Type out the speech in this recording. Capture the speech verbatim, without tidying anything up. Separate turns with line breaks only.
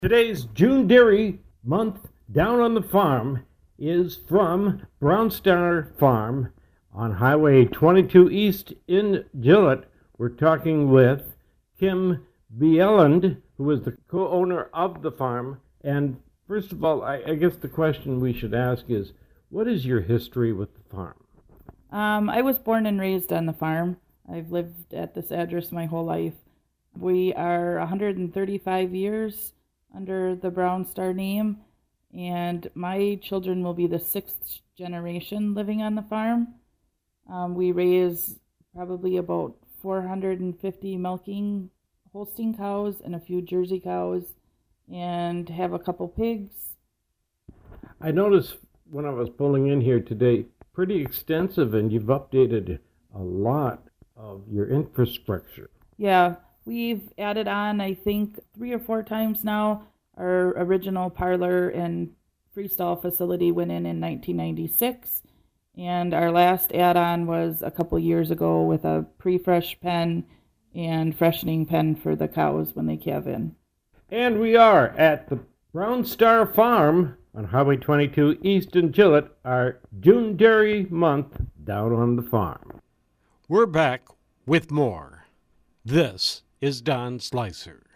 Today's June Dairy Month Down on the Farm is from Brown Star Farm on Highway twenty-two East in Gillett. We're talking with Kim Bjelland, who is the co-owner of the farm. And first of all, I, I guess the question we should ask is, what is your history with the farm?
Um, I was born and raised on the farm. I've lived at this address my whole life. We are one hundred thirty-five years under the Brown Star name, and my children will be the sixth generation living on the farm. Um, we raise probably about four hundred fifty milking Holstein cows and a few Jersey cows, and have a couple pigs.
I noticed when I was pulling in here today, pretty extensive, and you've updated a lot of your infrastructure.
Yeah, we've added on, I think, three or four times now. Our original parlor and freestall facility went in in nineteen ninety-six, and our last add-on was a couple years ago with a pre-fresh pen and freshening pen for the cows when they calve in.
And we are at the Brown Star Farm on Highway twenty-two East in Gillett, our June Dairy Month Down on the Farm.
We're back with more. This is Don Slicer.